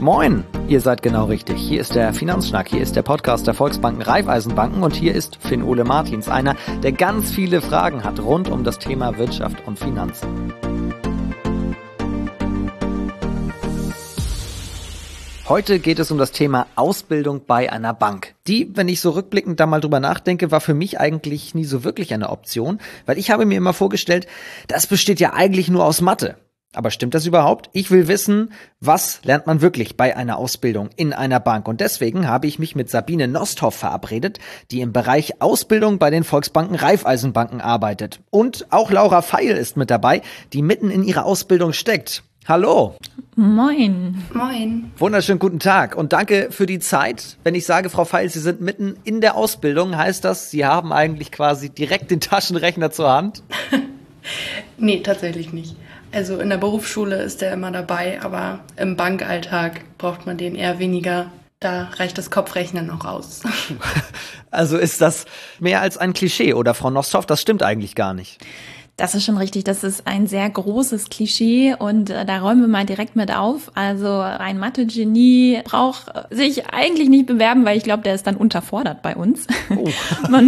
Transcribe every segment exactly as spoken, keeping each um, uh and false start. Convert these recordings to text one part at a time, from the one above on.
Moin, ihr seid genau richtig. Hier ist der Finanzschnack, hier ist der Podcast der Volksbanken Raiffeisenbanken und hier ist Finn-Ole Martins, einer, der ganz viele Fragen hat rund um das Thema Wirtschaft und Finanzen. Heute geht es um das Thema Ausbildung bei einer Bank. Die, wenn ich so rückblickend da mal drüber nachdenke, war für mich eigentlich nie so wirklich eine Option, weil ich habe mir immer vorgestellt, das besteht ja eigentlich nur aus Mathe. Aber stimmt das überhaupt? Ich will wissen, was lernt man wirklich bei einer Ausbildung in einer Bank? Und deswegen habe ich mich mit Sabine Nosthoff verabredet, die im Bereich Ausbildung bei den Volksbanken Raiffeisenbanken arbeitet. Und auch Laura Feil ist mit dabei, die mitten in ihrer Ausbildung steckt. Hallo. Moin. Moin. Wunderschönen guten Tag und danke für die Zeit. Wenn ich sage, Frau Feil, Sie sind mitten in der Ausbildung, heißt das, Sie haben eigentlich quasi direkt den Taschenrechner zur Hand? Nee, tatsächlich nicht. Also in der Berufsschule ist der immer dabei, aber im Bankalltag braucht man den eher weniger. Da reicht das Kopfrechnen noch aus. Also ist das mehr als ein Klischee, oder Frau Nosthoff, das stimmt eigentlich gar nicht. Das ist schon richtig. Das ist ein sehr großes Klischee und äh, da räumen wir mal direkt mit auf. Also ein Mathe-Genie braucht sich eigentlich nicht bewerben, weil ich glaube, der ist dann unterfordert bei uns. Oh. man,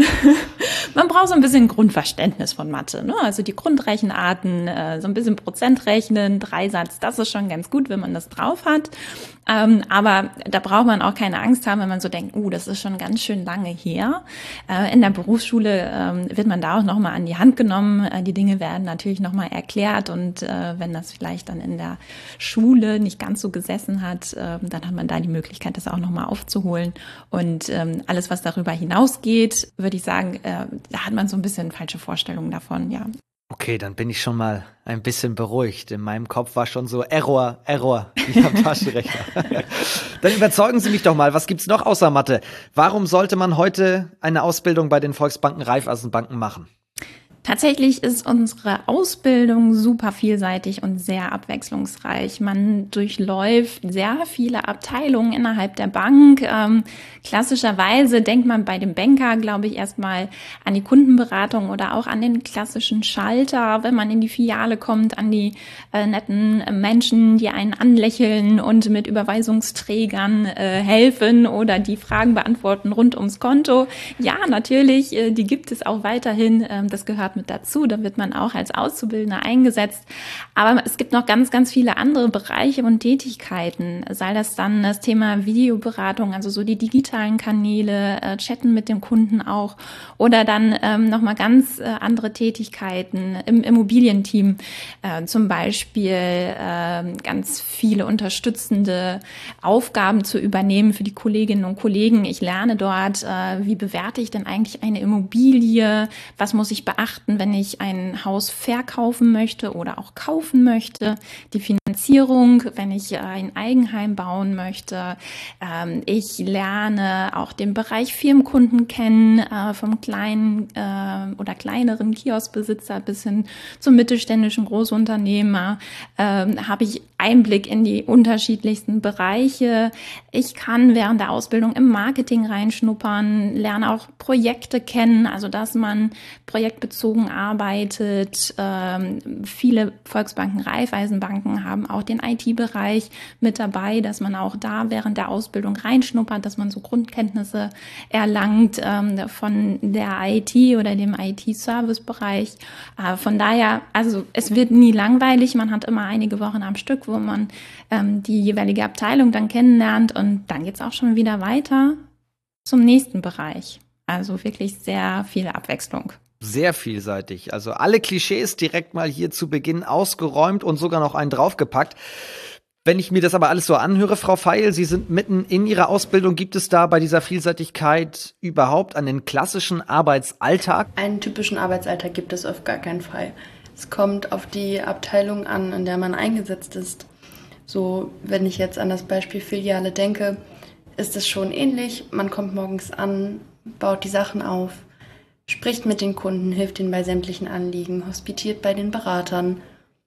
man braucht so ein bisschen Grundverständnis von Mathe, ne? Also die Grundrechenarten, äh, so ein bisschen Prozentrechnen, Dreisatz, das ist schon ganz gut, wenn man das drauf hat. Ähm, aber da braucht man auch keine Angst haben, wenn man so denkt, uh, das ist schon ganz schön lange her. Äh, in der Berufsschule ähm, wird man da auch nochmal an die Hand genommen. Äh, die Dinge werden natürlich nochmal erklärt und äh, wenn das vielleicht dann in der Schule nicht ganz so gesessen hat, äh, dann hat man da die Möglichkeit, das auch nochmal aufzuholen. Und ähm, alles, was darüber hinausgeht, würde ich sagen, äh, da hat man so ein bisschen falsche Vorstellungen davon, ja. Okay, dann bin ich schon mal ein bisschen beruhigt. In meinem Kopf war schon so Error, Error, wie am Taschenrechner. Dann überzeugen Sie mich doch mal, was gibt's noch außer Mathe? Warum sollte man heute eine Ausbildung bei den Volksbanken Raiffeisenbanken machen? Tatsächlich ist unsere Ausbildung super vielseitig und sehr abwechslungsreich. Man durchläuft sehr viele Abteilungen innerhalb der Bank. Ähm, klassischerweise denkt man bei dem Banker, glaube ich, erstmal an die Kundenberatung oder auch an den klassischen Schalter, wenn man in die Filiale kommt, an die äh, netten Menschen, die einen anlächeln und mit Überweisungsträgern äh, helfen oder die Fragen beantworten rund ums Konto. Ja, natürlich, äh, die gibt es auch weiterhin. Äh, das gehört mit dazu, da wird man auch als Auszubildender eingesetzt. Aber es gibt noch ganz, ganz viele andere Bereiche und Tätigkeiten, sei das dann das Thema Videoberatung, also so die digitalen Kanäle, äh, Chatten mit dem Kunden auch oder dann ähm, nochmal ganz äh, andere Tätigkeiten im Immobilienteam, äh, zum Beispiel äh, ganz viele unterstützende Aufgaben zu übernehmen für die Kolleginnen und Kollegen. Ich lerne dort, äh, wie bewerte ich denn eigentlich eine Immobilie, was muss ich beachten, wenn ich ein Haus verkaufen möchte oder auch kaufen möchte, die Finanzierung, wenn ich ein Eigenheim bauen möchte. Ähm, ich lerne auch den Bereich Firmenkunden kennen, äh, vom kleinen äh, oder kleineren Kioskbesitzer bis hin zum mittelständischen Großunternehmer. Ähm, habe ich Einblick in die unterschiedlichsten Bereiche. Ich kann während der Ausbildung im Marketing reinschnuppern, lerne auch Projekte kennen, also dass man projektbezogen arbeitet. Ähm, viele Volksbanken, Raiffeisenbanken haben auch den I T-Bereich mit dabei, dass man auch da während der Ausbildung reinschnuppert, dass man so Grundkenntnisse erlangt ähm, von der I T oder dem I T-Service-Bereich. Äh, von daher, also es wird nie langweilig. Man hat immer einige Wochen am Stück, wo man ähm, die jeweilige Abteilung dann kennenlernt und dann geht's auch schon wieder weiter zum nächsten Bereich. Also wirklich sehr viel Abwechslung. Sehr vielseitig. Also alle Klischees direkt mal hier zu Beginn ausgeräumt und sogar noch einen draufgepackt. Wenn ich mir das aber alles so anhöre, Frau Feil, Sie sind mitten in Ihrer Ausbildung. Gibt es da bei dieser Vielseitigkeit überhaupt einen klassischen Arbeitsalltag? Einen typischen Arbeitsalltag gibt es auf gar keinen Fall. Es kommt auf die Abteilung an, in der man eingesetzt ist. So, wenn ich jetzt an das Beispiel Filiale denke, ist es schon ähnlich. Man kommt morgens an, baut die Sachen auf, spricht mit den Kunden, hilft ihnen bei sämtlichen Anliegen, hospitiert bei den Beratern.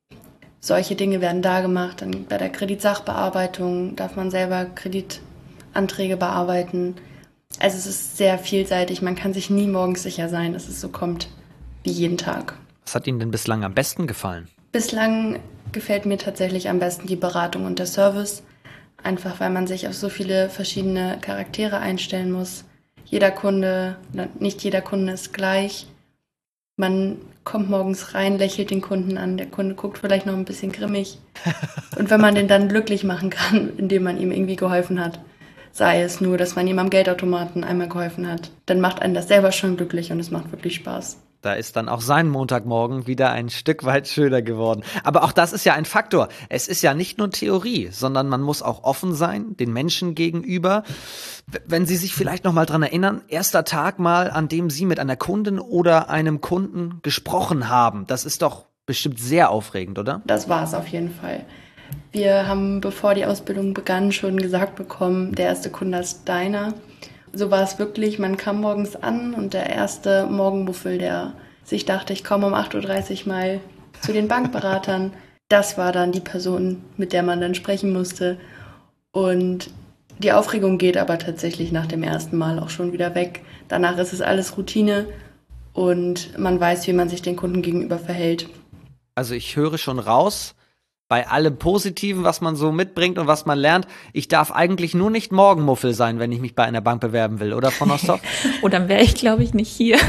Solche Dinge werden da gemacht. Dann bei der Kreditsachbearbeitung darf man selber Kreditanträge bearbeiten. Also es ist sehr vielseitig. Man kann sich nie morgens sicher sein, dass es so kommt wie jeden Tag. Was hat Ihnen denn bislang am besten gefallen? Bislang gefällt mir tatsächlich am besten die Beratung und der Service. Einfach weil man sich auf so viele verschiedene Charaktere einstellen muss. Jeder Kunde, nicht jeder Kunde ist gleich. Man kommt morgens rein, lächelt den Kunden an, der Kunde guckt vielleicht noch ein bisschen grimmig. Und wenn man den dann glücklich machen kann, indem man ihm irgendwie geholfen hat, sei es nur, dass man ihm am Geldautomaten einmal geholfen hat, dann macht einen das selber schon glücklich und es macht wirklich Spaß. Da ist dann auch sein Montagmorgen wieder ein Stück weit schöner geworden. Aber auch das ist ja ein Faktor. Es ist ja nicht nur Theorie, sondern man muss auch offen sein, den Menschen gegenüber. Wenn Sie sich vielleicht noch mal dran erinnern, erster Tag mal, an dem Sie mit einer Kundin oder einem Kunden gesprochen haben. Das ist doch bestimmt sehr aufregend, oder? Das war es auf jeden Fall. Wir haben, bevor die Ausbildung begann, schon gesagt bekommen, der erste Kunde ist deiner. So war es wirklich, man kam morgens an und der erste Morgenmuffel, der sich dachte, ich komme um acht Uhr dreißig mal zu den Bankberatern, das war dann die Person, mit der man dann sprechen musste. Und die Aufregung geht aber tatsächlich nach dem ersten Mal auch schon wieder weg. Danach ist es alles Routine und man weiß, wie man sich den Kunden gegenüber verhält. Also ich höre schon raus, bei allem Positiven, was man so mitbringt und was man lernt, ich darf eigentlich nur nicht Morgenmuffel sein, wenn ich mich bei einer Bank bewerben will, oder, Frau Nosthoff? Oh, dann wäre ich, glaube ich, nicht hier.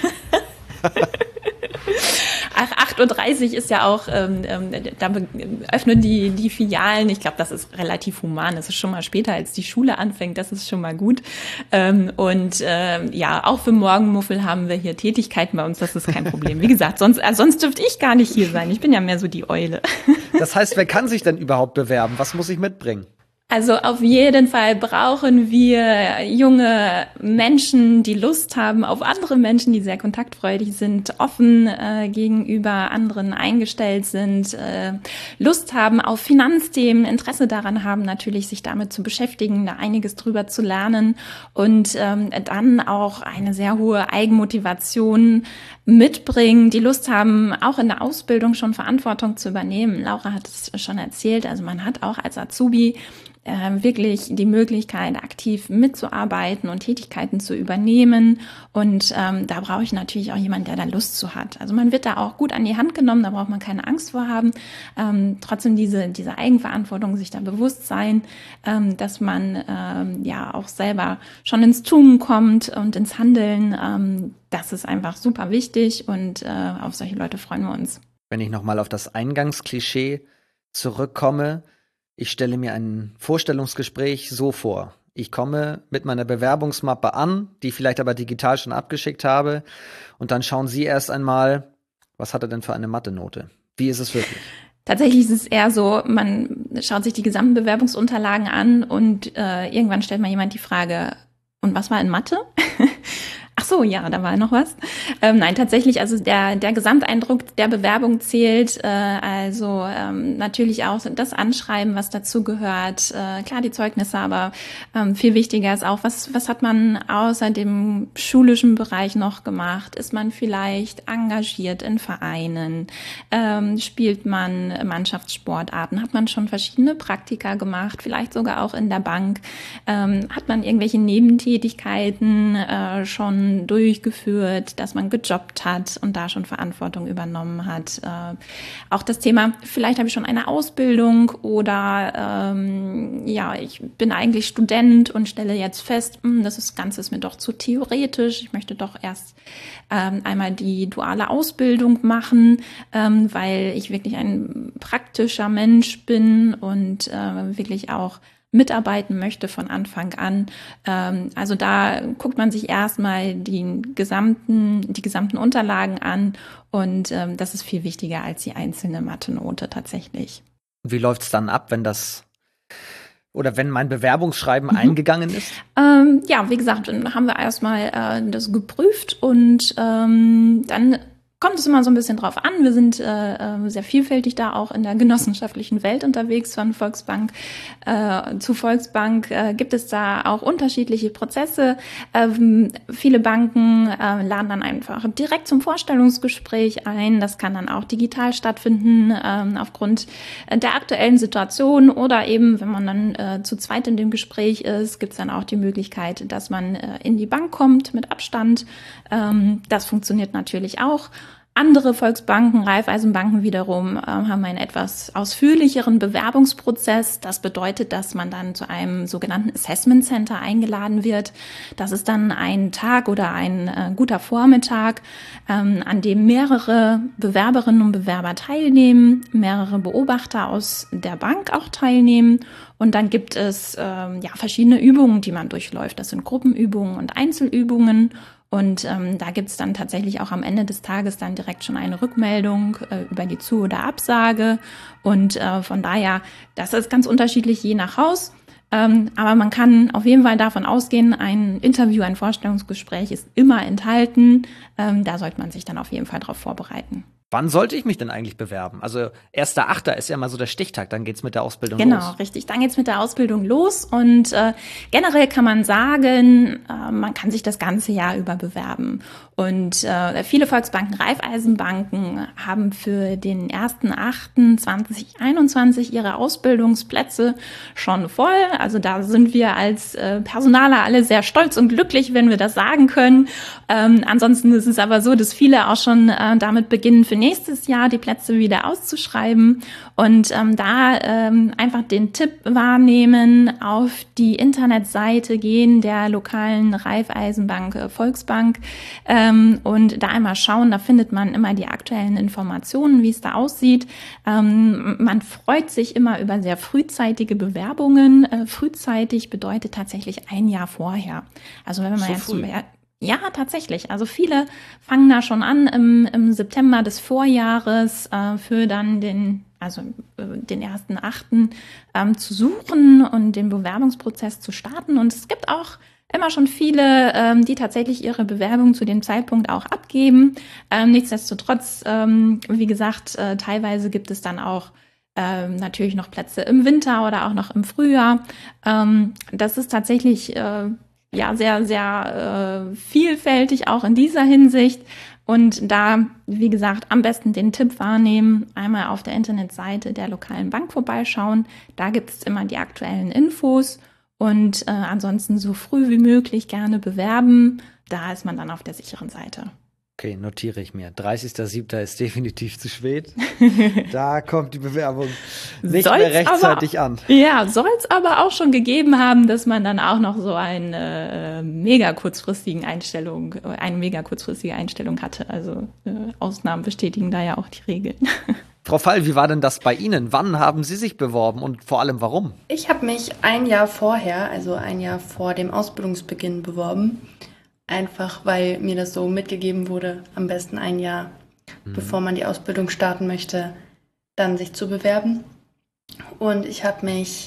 Ach, acht Uhr dreißig ist ja auch, ähm, da öffnen die, die Filialen. Ich glaube, das ist relativ human. Das ist schon mal später, als die Schule anfängt. Das ist schon mal gut. Ähm, und ähm, ja, auch für Morgenmuffel haben wir hier Tätigkeiten bei uns. Das ist kein Problem. Wie gesagt, sonst, äh, sonst dürfte ich gar nicht hier sein. Ich bin ja mehr so die Eule. Das heißt, wer kann sich denn überhaupt bewerben? Was muss ich mitbringen? Also auf jeden Fall brauchen wir junge Menschen, die Lust haben auf andere Menschen, die sehr kontaktfreudig sind, offen äh, gegenüber anderen eingestellt sind, äh, Lust haben auf Finanzthemen, Interesse daran haben, natürlich sich damit zu beschäftigen, da einiges drüber zu lernen und ähm, dann auch eine sehr hohe Eigenmotivation mitbringen, die Lust haben, auch in der Ausbildung schon Verantwortung zu übernehmen. Laura hat es schon erzählt, also man hat auch als Azubi äh, wirklich die Möglichkeit, aktiv mitzuarbeiten und Tätigkeiten zu übernehmen. Und ähm, da brauche ich natürlich auch jemanden, der da Lust zu hat. Also man wird da auch gut an die Hand genommen, da braucht man keine Angst vor haben. Ähm, trotzdem diese, diese Eigenverantwortung, sich da bewusst sein, ähm, dass man ähm, ja auch selber schon ins Tun kommt und ins Handeln. Ähm, das ist einfach super wichtig und äh, auf solche Leute freuen wir uns. Wenn ich nochmal auf das Eingangsklischee zurückkomme, ich stelle mir ein Vorstellungsgespräch so vor. Ich komme mit meiner Bewerbungsmappe an, die ich vielleicht aber digital schon abgeschickt habe. Und dann schauen Sie erst einmal, was hat er denn für eine Mathe-Note? Wie ist es wirklich? Tatsächlich ist es eher so, man schaut sich die gesamten Bewerbungsunterlagen an und äh, irgendwann stellt mal jemand die Frage, und was war in Mathe? Ach so, ja, da war noch was. Ähm, nein, tatsächlich, also der der Gesamteindruck der Bewerbung zählt, äh, also ähm, natürlich auch das Anschreiben, was dazu gehört, äh, klar die Zeugnisse, aber ähm, viel wichtiger ist auch, was was hat man außer dem schulischen Bereich noch gemacht? Ist man vielleicht engagiert in Vereinen? Ähm, spielt man Mannschaftssportarten? Hat man schon verschiedene Praktika gemacht? Vielleicht sogar auch in der Bank? Ähm, hat man irgendwelche Nebentätigkeiten äh, schon durchgeführt, dass man gejobbt hat und da schon Verantwortung übernommen hat. Äh, auch das Thema, vielleicht habe ich schon eine Ausbildung oder ähm, ja, ich bin eigentlich Student und stelle jetzt fest, mh, das ist, Ganze ist mir doch zu theoretisch. Ich möchte doch erst ähm, einmal die duale Ausbildung machen, ähm, weil ich wirklich ein praktischer Mensch bin und äh, wirklich auch mitarbeiten möchte von Anfang an. Ähm, also da guckt man sich erstmal die gesamten, die gesamten Unterlagen an und ähm, das ist viel wichtiger als die einzelne Mathe-Note tatsächlich. Wie läuft's dann ab, wenn das oder wenn mein Bewerbungsschreiben mhm. eingegangen ist? Ähm, ja, wie gesagt, dann haben wir erstmal äh, das geprüft und ähm, dann kommt es immer so ein bisschen drauf an. Wir sind äh, sehr vielfältig da auch in der genossenschaftlichen Welt unterwegs, von Volksbank äh, zu Volksbank. Äh, gibt es da auch unterschiedliche Prozesse. Ähm, viele Banken äh, laden dann einfach direkt zum Vorstellungsgespräch ein. Das kann dann auch digital stattfinden ähm, aufgrund der aktuellen Situation oder eben, wenn man dann äh, zu zweit in dem Gespräch ist, gibt es dann auch die Möglichkeit, dass man äh, in die Bank kommt mit Abstand. Ähm, das funktioniert natürlich auch. Andere Volksbanken, Raiffeisenbanken wiederum, äh, haben einen etwas ausführlicheren Bewerbungsprozess. Das bedeutet, dass man dann zu einem sogenannten Assessment Center eingeladen wird. Das ist dann ein Tag oder ein äh, guter Vormittag, ähm, an dem mehrere Bewerberinnen und Bewerber teilnehmen, mehrere Beobachter aus der Bank auch teilnehmen. Und dann gibt es ähm, ja verschiedene Übungen, die man durchläuft. Das sind Gruppenübungen und Einzelübungen. Und ähm, da gibt's dann tatsächlich auch am Ende des Tages dann direkt schon eine Rückmeldung äh, über die Zu- oder Absage. Und äh, von daher, das ist ganz unterschiedlich je nach Haus. Ähm, aber man kann auf jeden Fall davon ausgehen, ein Interview, ein Vorstellungsgespräch ist immer enthalten. Ähm, da sollte man sich dann auf jeden Fall darauf vorbereiten. Wann sollte ich mich denn eigentlich bewerben? Also erster Achter ist ja mal so der Stichtag, dann geht's mit der Ausbildung genau, los. Genau, richtig. Dann geht's mit der Ausbildung los und äh, generell kann man sagen, äh, man kann sich das ganze Jahr über bewerben. Und äh, viele Volksbanken, Raiffeisenbanken haben für den ersten Achten zweitausendeinundzwanzig ihre Ausbildungsplätze schon voll. Also da sind wir als äh, Personaler alle sehr stolz und glücklich, wenn wir das sagen können. Ähm, ansonsten ist es aber so, dass viele auch schon äh, damit beginnen, für nächstes Jahr die Plätze wieder auszuschreiben und ähm, da ähm, einfach den Tipp wahrnehmen, auf die Internetseite gehen der lokalen Raiffeisenbank, äh, Volksbank ähm, und da einmal schauen, da findet man immer die aktuellen Informationen, wie es da aussieht. Ähm, man freut sich immer über sehr frühzeitige Bewerbungen. Äh, frühzeitig bedeutet tatsächlich ein Jahr vorher. Also wenn man So jetzt früh. zum Ja, tatsächlich. Also viele fangen da schon an, im, im September des Vorjahres äh, für dann den, also äh, den ersten Achten ähm, zu suchen und den Bewerbungsprozess zu starten. Und es gibt auch immer schon viele, ähm, die tatsächlich ihre Bewerbung zu dem Zeitpunkt auch abgeben. Ähm, nichtsdestotrotz, ähm, wie gesagt, äh, teilweise gibt es dann auch ähm, natürlich noch Plätze im Winter oder auch noch im Frühjahr. Ähm, das ist tatsächlich äh, ja sehr, sehr äh, vielfältig auch in dieser Hinsicht. Und da, wie gesagt, am besten den Tipp wahrnehmen, einmal auf der Internetseite der lokalen Bank vorbeischauen. Da gibt es immer die aktuellen Infos und äh, ansonsten so früh wie möglich gerne bewerben. Da ist man dann auf der sicheren Seite. Okay, notiere ich mir. dreißigster siebter ist definitiv zu spät. Da kommt die Bewerbung nicht Soll's mehr rechtzeitig aber, an. Ja, soll es aber auch schon gegeben haben, dass man dann auch noch so eine äh, mega kurzfristigen Einstellung, eine mega kurzfristige Einstellung hatte. Also äh, Ausnahmen bestätigen da ja auch die Regeln. Frau Fall, wie war denn das bei Ihnen? Wann haben Sie sich beworben und vor allem warum? Ich habe mich ein Jahr vorher, also ein Jahr vor dem Ausbildungsbeginn beworben. Einfach, weil mir das so mitgegeben wurde, am besten ein Jahr, mhm. bevor man die Ausbildung starten möchte, dann sich zu bewerben. Und ich habe mich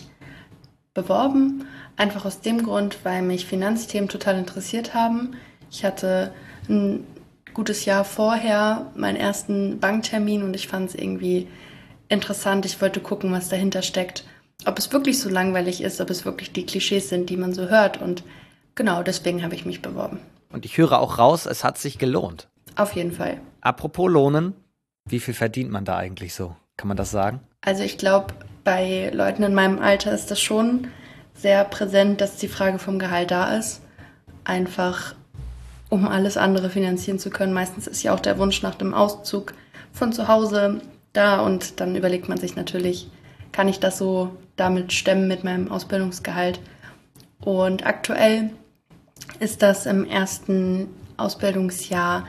beworben, einfach aus dem Grund, weil mich Finanzthemen total interessiert haben. Ich hatte ein gutes Jahr vorher meinen ersten Banktermin und ich fand es irgendwie interessant. Ich wollte gucken, was dahinter steckt, ob es wirklich so langweilig ist, ob es wirklich die Klischees sind, die man so hört. Und genau, deswegen habe ich mich beworben. Und ich höre auch raus, es hat sich gelohnt. Auf jeden Fall. Apropos Lohnen, wie viel verdient man da eigentlich so? Kann man das sagen? Also ich glaube, bei Leuten in meinem Alter ist das schon sehr präsent, dass die Frage vom Gehalt da ist. Einfach, um alles andere finanzieren zu können. Meistens ist ja auch der Wunsch nach dem Auszug von zu Hause da und dann überlegt man sich natürlich, kann ich das so damit stemmen mit meinem Ausbildungsgehalt? Und aktuell ist das im ersten Ausbildungsjahr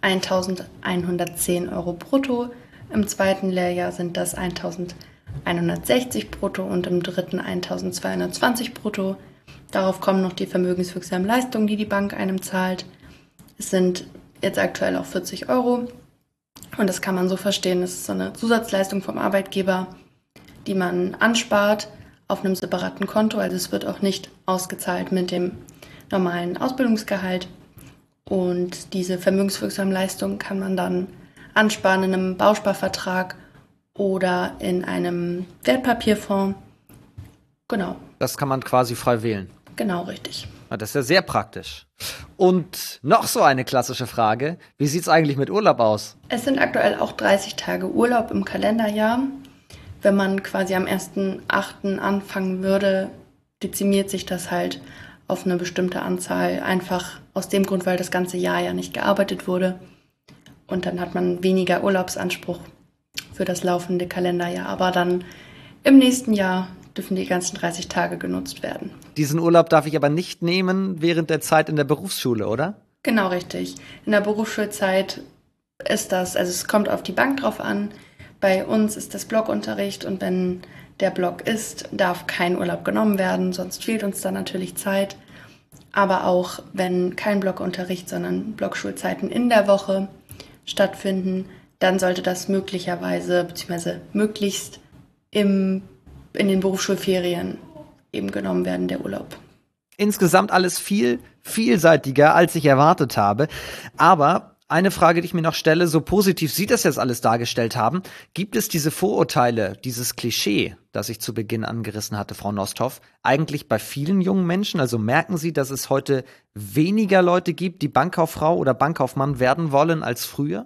eintausendeinhundertzehn Euro brutto, im zweiten Lehrjahr sind das eintausendeinhundertsechzig brutto und im dritten eintausendzweihundertzwanzig brutto. Darauf kommen noch die vermögenswirksamen Leistungen, die die Bank einem zahlt. Es sind jetzt aktuell auch vierzig Euro und das kann man so verstehen, das ist so eine Zusatzleistung vom Arbeitgeber, die man anspart auf einem separaten Konto, also es wird auch nicht ausgezahlt mit dem normalen Ausbildungsgehalt und diese vermögenswirksamen Leistungen kann man dann ansparen in einem Bausparvertrag oder in einem Wertpapierfonds. Genau. Das kann man quasi frei wählen. Genau, richtig. Na, das ist ja sehr praktisch. Und noch so eine klassische Frage, wie sieht es eigentlich mit Urlaub aus? Es sind aktuell auch dreißig Tage Urlaub im Kalenderjahr. Wenn man quasi am ersten achten anfangen würde, dezimiert sich das halt auf eine bestimmte Anzahl, einfach aus dem Grund, weil das ganze Jahr ja nicht gearbeitet wurde. und dann hat man weniger Urlaubsanspruch für das laufende Kalenderjahr. Aber dann im nächsten Jahr dürfen die ganzen dreißig Tage genutzt werden. Diesen Urlaub darf ich aber nicht nehmen während der Zeit in der Berufsschule, oder? Genau, richtig. In der Berufsschulzeit ist das, also es kommt auf die Bank drauf an. Bei uns ist das Blockunterricht und wenn der Block ist, darf kein Urlaub genommen werden, sonst fehlt uns dann natürlich Zeit. Aber auch wenn kein Blockunterricht, sondern Blockschulzeiten in der Woche stattfinden, dann sollte das möglicherweise bzw. möglichst im, in den Berufsschulferien eben genommen werden, der Urlaub. Insgesamt alles viel vielseitiger, als ich erwartet habe. Aber eine Frage, die ich mir noch stelle, so positiv Sie das jetzt alles dargestellt haben, gibt es diese Vorurteile, dieses Klischee, das ich zu Beginn angerissen hatte, Frau Nosthoff, eigentlich bei vielen jungen Menschen? Also merken Sie, dass es heute weniger Leute gibt, die Bankkauffrau oder Bankkaufmann werden wollen als früher?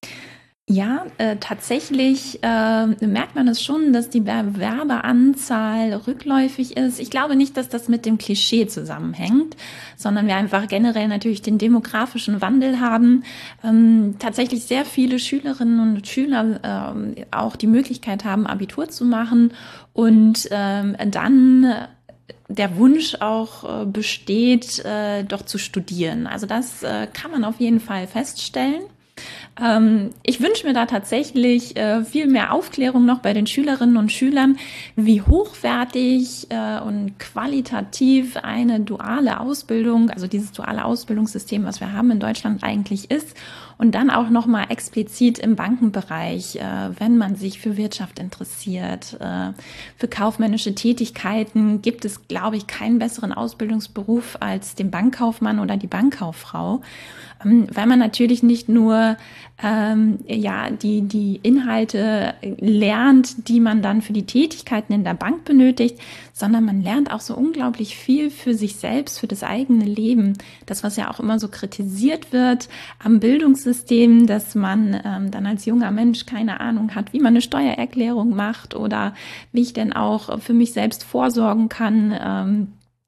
Ja, äh, tatsächlich äh, merkt man es schon, dass die Bewerberanzahl rückläufig ist. Ich glaube nicht, dass das mit dem Klischee zusammenhängt, sondern wir einfach generell natürlich den demografischen Wandel haben. Ähm, tatsächlich sehr viele Schülerinnen und Schüler äh, auch die Möglichkeit haben, Abitur zu machen und ähm, dann der Wunsch auch äh, besteht, äh, doch zu studieren. Also das äh, kann man auf jeden Fall feststellen. Ähm, ich wünsche mir da tatsächlich äh, viel mehr Aufklärung noch bei den Schülerinnen und Schülern, wie hochwertig äh, und qualitativ eine duale Ausbildung, also dieses duale Ausbildungssystem, was wir haben in Deutschland eigentlich ist. Und dann auch nochmal explizit im Bankenbereich, äh, wenn man sich für Wirtschaft interessiert, äh, für kaufmännische Tätigkeiten, gibt es, glaube ich, keinen besseren Ausbildungsberuf als den Bankkaufmann oder die Bankkauffrau. Weil man natürlich nicht nur ähm, ja die die Inhalte lernt, die man dann für die Tätigkeiten in der Bank benötigt, sondern man lernt auch so unglaublich viel für sich selbst, für das eigene Leben. Das, was ja auch immer so kritisiert wird am Bildungssystem, dass man ähm, dann als junger Mensch keine Ahnung hat, wie man eine Steuererklärung macht oder wie ich denn auch für mich selbst vorsorgen kann. Ähm,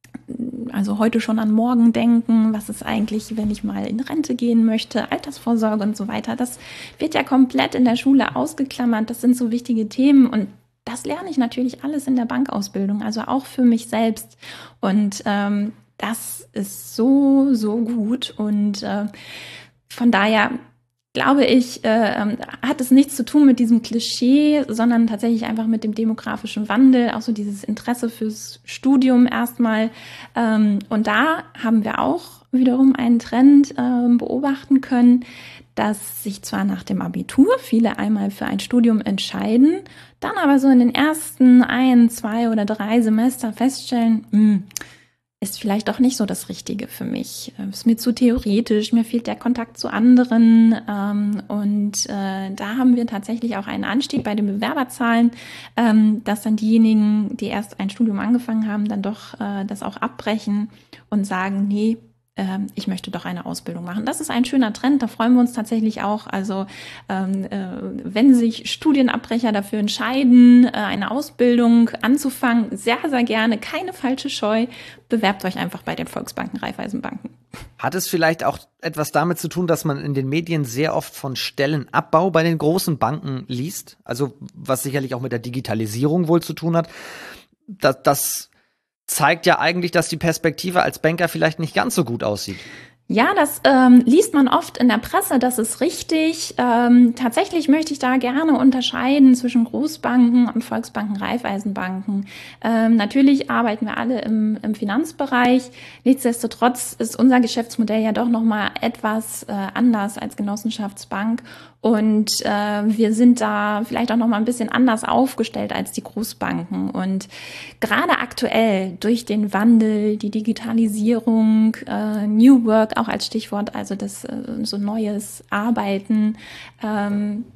Also heute schon an morgen denken, was ist eigentlich, wenn ich mal in Rente gehen möchte, Altersvorsorge und so weiter. Das wird ja komplett in der Schule ausgeklammert. Das sind so wichtige Themen und das lerne ich natürlich alles in der Bankausbildung, also auch für mich selbst. Und ähm, das ist so, so gut und äh, von daher glaube ich, äh, hat es nichts zu tun mit diesem Klischee, sondern tatsächlich einfach mit dem demografischen Wandel, auch so dieses Interesse fürs Studium erstmal. Ähm, und da haben wir auch wiederum einen Trend äh, beobachten können, dass sich zwar nach dem Abitur viele einmal für ein Studium entscheiden, dann aber so in den ersten ein, zwei oder drei Semester feststellen, mh, ist vielleicht doch nicht so das Richtige für mich. Ist mir zu theoretisch, mir fehlt der Kontakt zu anderen. Ähm, und äh, da haben wir tatsächlich auch einen Anstieg bei den Bewerberzahlen, ähm, dass dann diejenigen, die erst ein Studium angefangen haben, dann doch äh, das auch abbrechen und sagen, nee, ähm, ich möchte doch eine Ausbildung machen. Das ist ein schöner Trend, da freuen wir uns tatsächlich auch. Also ähm, äh, wenn sich Studienabbrecher dafür entscheiden, äh, eine Ausbildung anzufangen, sehr, sehr gerne, keine falsche Scheu, bewerbt euch einfach bei den Volksbanken, Raiffeisenbanken. Hat es vielleicht auch etwas damit zu tun, dass man in den Medien sehr oft von Stellenabbau bei den großen Banken liest? Also was sicherlich auch mit der Digitalisierung wohl zu tun hat. Das, das zeigt ja eigentlich, dass die Perspektive als Banker vielleicht nicht ganz so gut aussieht. Ja, das ähm, liest man oft in der Presse, das ist richtig. Ähm, tatsächlich möchte ich da gerne unterscheiden zwischen Großbanken und Volksbanken, Raiffeisenbanken. Ähm, natürlich arbeiten wir alle im, im Finanzbereich. Nichtsdestotrotz ist unser Geschäftsmodell ja doch nochmal etwas äh, anders als Genossenschaftsbank. Und äh, wir sind da vielleicht auch noch mal ein bisschen anders aufgestellt als die Großbanken. Und gerade aktuell durch den Wandel, die Digitalisierung, äh, New Work auch als Stichwort, also das äh, so neues Arbeiten, ähm,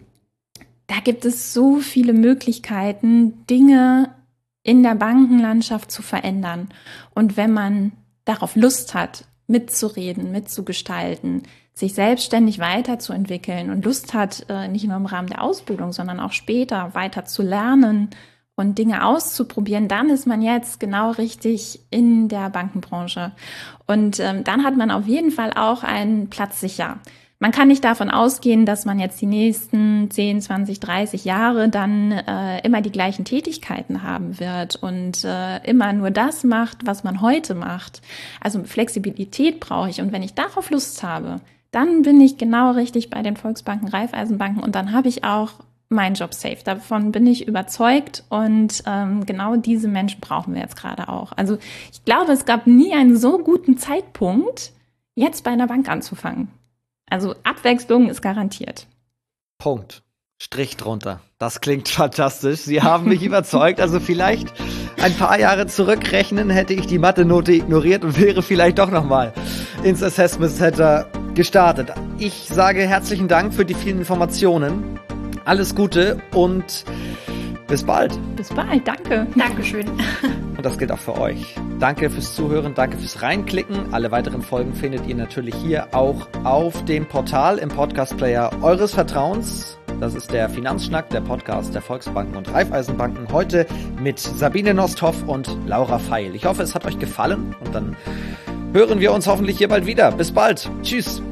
da gibt es so viele Möglichkeiten, Dinge in der Bankenlandschaft zu verändern. Und wenn man darauf Lust hat, mitzureden, mitzugestalten, sich selbstständig weiterzuentwickeln und Lust hat, nicht nur im Rahmen der Ausbildung, sondern auch später weiter zu lernen und Dinge auszuprobieren, dann ist man jetzt genau richtig in der Bankenbranche. Und ähm, dann hat man auf jeden Fall auch einen Platz sicher. Man kann nicht davon ausgehen, dass man jetzt die nächsten zehn, zwanzig, dreißig Jahre dann äh, immer die gleichen Tätigkeiten haben wird und äh, immer nur das macht, was man heute macht. Also Flexibilität brauche ich. Und wenn ich darauf Lust habe, dann bin ich genau richtig bei den Volksbanken, Raiffeisenbanken und dann habe ich auch meinen Job safe. Davon bin ich überzeugt und ähm, genau diese Menschen brauchen wir jetzt gerade auch. Also ich glaube, es gab nie einen so guten Zeitpunkt, jetzt bei einer Bank anzufangen. Also Abwechslung ist garantiert. Punkt. Strich drunter. Das klingt fantastisch. Sie haben mich überzeugt. Also vielleicht ein paar Jahre zurückrechnen, hätte ich die Mathe-Note ignoriert und wäre vielleicht doch nochmal ins Assessment Center gestartet. Ich sage herzlichen Dank für die vielen Informationen. Alles Gute und bis bald. Bis bald, danke. Dankeschön. Und das gilt auch für euch. Danke fürs Zuhören, danke fürs Reinklicken. Alle weiteren Folgen findet ihr natürlich hier auch auf dem Portal im Podcast-Player eures Vertrauens. Das ist der Finanzschnack, der Podcast der Volksbanken und Raiffeisenbanken. Heute mit Sabine Nosthoff und Laura Feil. Ich hoffe, es hat euch gefallen und dann hören wir uns hoffentlich hier bald wieder. Bis bald. Tschüss.